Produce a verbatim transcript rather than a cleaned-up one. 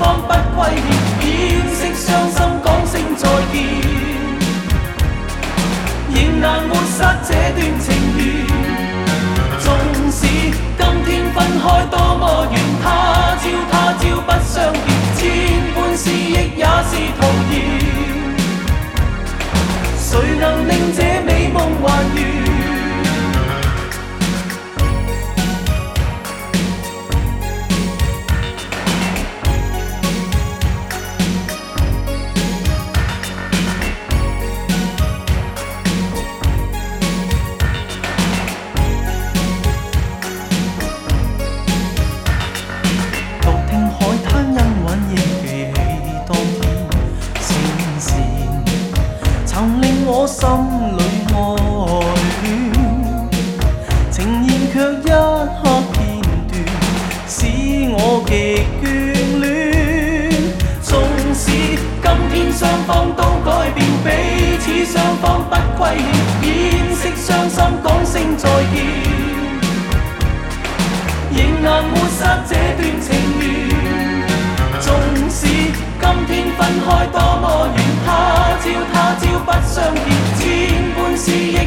方不歸面，掩飾傷心講聲再見，仍難抹殺這段情緣。縱使今天分開多麼遠，他朝他朝不相見，千般思憶也是徒然。誰能令這美夢還原？我心裏愛戀，情現卻一刻片段，使我極眷戀。縱使今天雙方都改變，彼此雙方不歸欠，掩飾傷心講聲再見，仍難抹殺這段情緣。縱使今天分開多麼遠，他朝他朝不相見，千般思憶